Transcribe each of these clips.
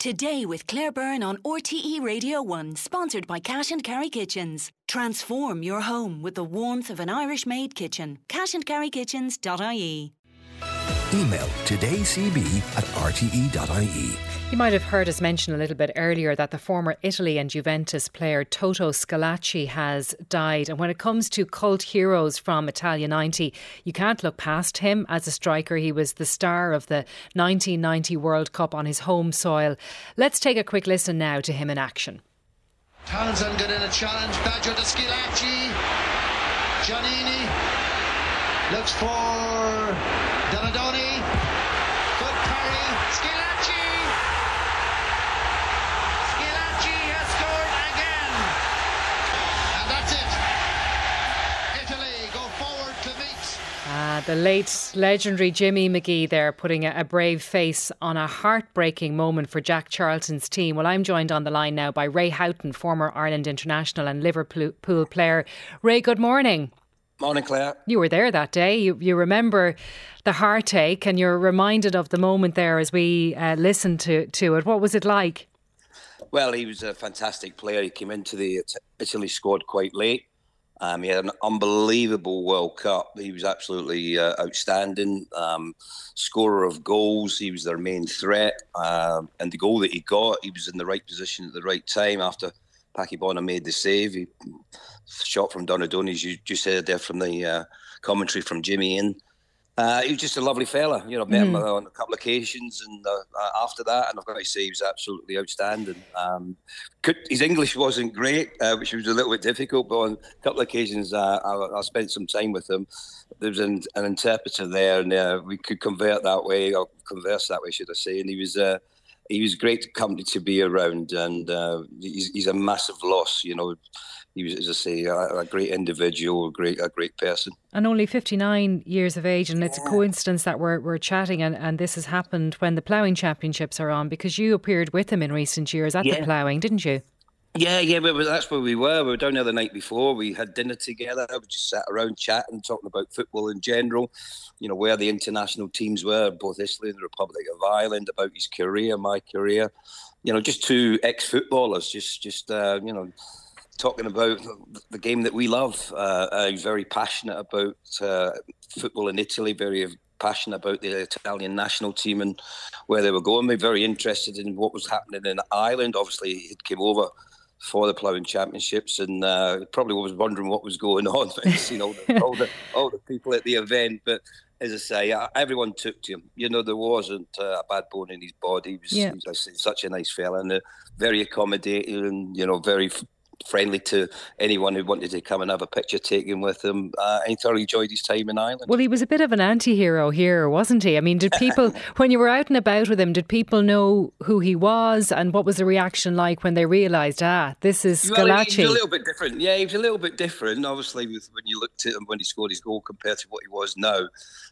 Today with Claire Byrne on RTE Radio 1, sponsored by Cash and Carry Kitchens. Transform your home with the warmth of an Irish-made kitchen. cashandcarrykitchens.ie. Email todayscb@rte.ie. You might have heard us mention a little bit earlier that the former Italy and Juventus player Toto Schillaci has died. And when it comes to cult heroes from Italia 90, you can't look past him as a striker. He was the star of the 1990 World Cup on his home soil. Let's take a quick listen now to him in action. Townsend got in a challenge. Baggio to Schillaci. Giannini looks for Donadoni. Good parry. Schillaci has scored again. And that's it. Italy go forward to meet. The late legendary Jimmy McGee there putting a brave face on a heartbreaking moment for Jack Charlton's team. Well, I'm joined on the line now by Ray Houghton, former Ireland international and Liverpool player. Ray, good morning. Morning, Claire. You were there that day. You remember the heartache and you're reminded of the moment there as we listened to it. What was it like? Well, he was a fantastic player. He came into the Italy squad quite late. He had an unbelievable World Cup. He was absolutely outstanding. Scorer of goals. He was their main threat. And the goal that he got, he was in the right position at the right time after Pakibona made the save. He shot from Donadoni, as you just heard there from the commentary from Jimmy in. He was just a lovely fella. You know, met him on a couple of occasions, and after that, and I've got to say, he was absolutely outstanding. His English wasn't great, which was a little bit difficult, but on a couple of occasions, I spent some time with him. There was an interpreter there, and we could converse that way, should I say, and he was great company to be around, and he's a massive loss. You know, he was, as I say, a great individual, a great person. And only 59 years of age, and it's a coincidence that we're chatting, and this has happened when the ploughing championships are on, because you appeared with him in recent years at the ploughing, didn't you? Yeah, that's where we were. We were down there the night before. We had dinner together. We just sat around chatting, talking about football in general. You know, where the international teams were, both Italy and the Republic of Ireland, about his career, my career. You know, just two ex-footballers, just talking about the game that we love. He's very passionate about football in Italy, very passionate about the Italian national team and where they were going. We're very interested in what was happening in Ireland. Obviously, he came over for the ploughing championships, and probably was wondering what was going on. You know, all the people at the event. But as I say, everyone took to him. You know, there wasn't a bad bone in his body. He was such a nice fella, and very accommodating, and very friendly to anyone who wanted to come and have a picture taken with him. He thoroughly enjoyed his time in Ireland. Well, he was a bit of an anti-hero here, wasn't he? I mean, did people, when you were out and about with him, did people know who he was, and what was the reaction like when they realised, this is Schillaci? Well, he was a little bit different. Yeah, he was a little bit different, obviously, when you looked at him when he scored his goal compared to what he was now.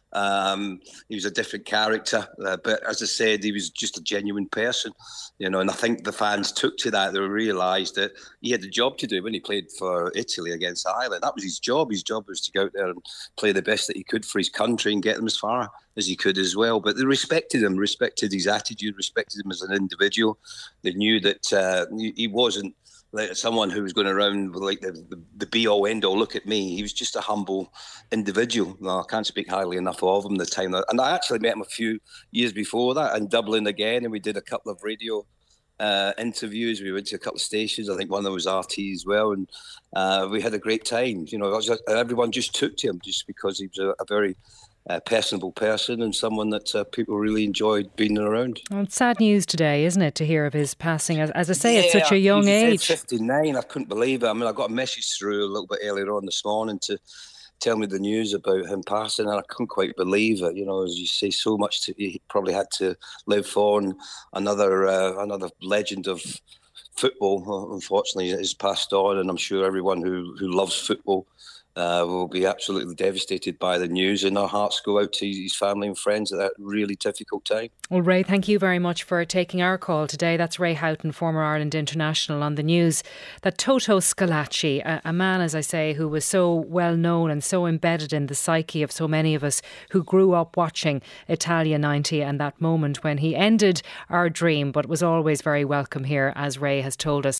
He was a different character, but as I said, he was just a genuine person, and I think the fans took to that. They realised that he had the job to do when he played for Italy against Ireland. That was his job. His job was to go out there and play the best that he could for his country and get them as far as he could as well. But they respected him, respected his attitude, respected him as an individual. They knew that he wasn't like someone who was going around with like the be-all, end-all, look at me. He was just a humble individual. No, I can't speak highly enough of him the time that, and I actually met him a few years before that in Dublin again, and we did a couple of radio interviews. We went to a couple of stations. I think one of them was RT as well, and we had a great time. Everyone just took to him just because he was a very personable person and someone that people really enjoyed being around. Well, it's sad news today, isn't it, to hear of his passing? As I say, at such a young age. 59, I couldn't believe it. I mean, I got a message through a little bit earlier on this morning to tell me the news about him passing, and I couldn't quite believe it. As you say, so much he probably had to live for, and another legend of football, unfortunately, has passed on, and I'm sure everyone who loves football will be absolutely devastated by the news, and our hearts go out to his family and friends at that really difficult time. Well, Ray, thank you very much for taking our call today. That's Ray Houghton, former Ireland international, on the news that Toto Schillaci, a man, as I say, who was so well known and so embedded in the psyche of so many of us who grew up watching Italia 90, and that moment when he ended our dream, but was always very welcome here, as Ray has told us.